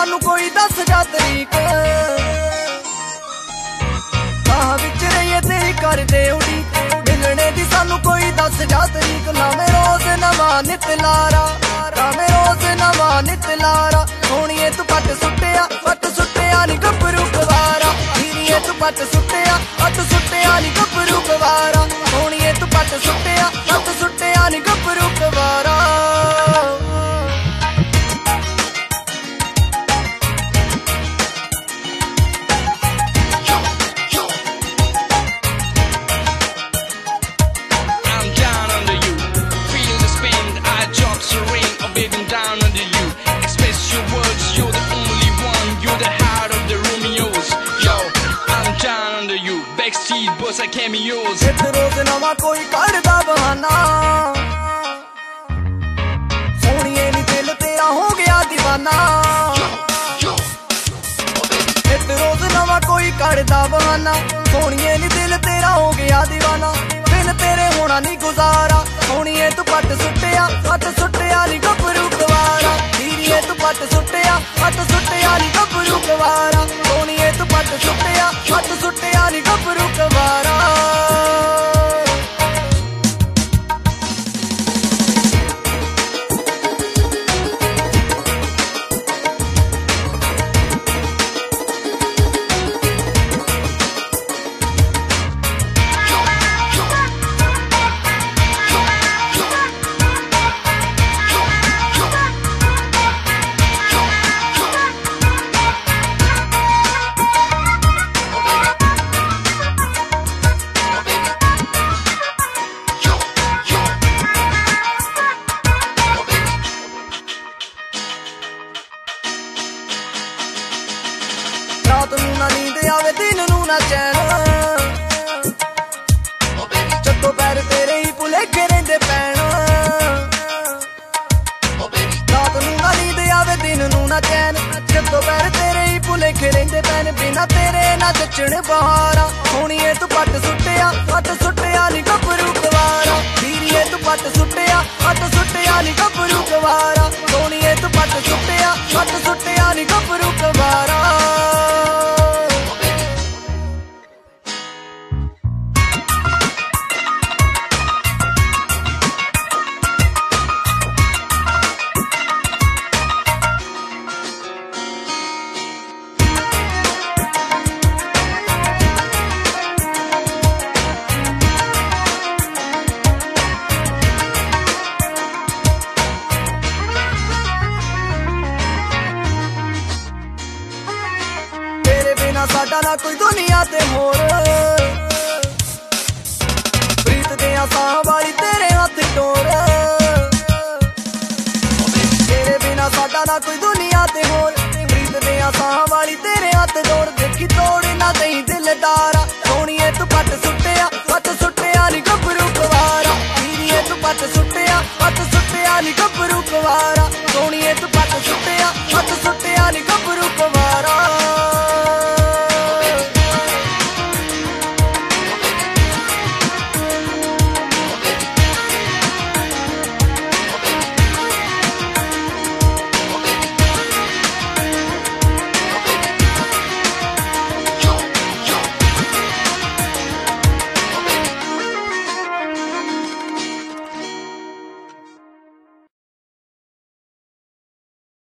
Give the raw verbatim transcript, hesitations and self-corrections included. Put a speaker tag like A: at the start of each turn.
A: सानू कोई दस जा तरीक कहाँ विच रहिए तेरी कर दे उड़ीक मिलने दी सानू कोई दस जा तरीक लावे रोज नवा नित लारा लावे रोज नवा नित लारा सोनिए तू पट सुट्टिया पट सुट्टिया नी गभरू गवारा हीरिए तू पट सुट्टिया पट सुट्टिया नी गभरू गवारा सोनिए तू पट सुट्टिया पट सुट्टिया नी गभरू गवारा
B: cameos
A: इस रोज नवा कोई करदा बहाना सोनिए नी दिल तेरा हो गया दीवाना इस रोज नवा कोई करदा बहाना सोनिए नी दिल तेरा हो गया दीवाना बिन तेरे होना नी गुजारा सोनिए तू पट सुट्टिया पट सुट्टिया नी गभरू गवारा हीरिए तू पट सुट्टिया पट सुट्टिया नी गभरू गवारा सोनिए तू पट सुट्टिया पट सुट्टिया नी गभरू गवारा रात नू ना नींद आवे दिन नू ना चैन जदों पैर तेरे ही भुलेखे रहिंदे पैण रात नू ना नींद आवे दिन नू ना चैन जदों पैर तेरे ही भुलेखे रहिंदे पैण बिना तेरे ना जचण बहारा सोनिए तू पट सुट्टिया पट सुट्टिया नी गभरू गवारा हीरिए तू पट सुट्टिया पट सुट्टिया नी गभरू गवारा सोनिए तू पट सुट्टिया पट सुट्टिया नी गभरू गवारा साडा ना कोई दुनिया ते मोर प्रीत दे साह वाली तेरे हाथ डोर तेरे बिना साडा ना कोई दुनिया ते मोर प्रीत दे साह वाली तेरे हाथ डोर देखी तोड़ ना दई दिलदारा सोनिए तू पट सुट्टिया पट सुट्टिया नी गभरू गवारा हीरिए तू पट सुट्टिया पट सुट्टिया नी गभरू गवारा सोनिए तू पट सुट्टिया पट सुट्टिया नी गभरू गवारा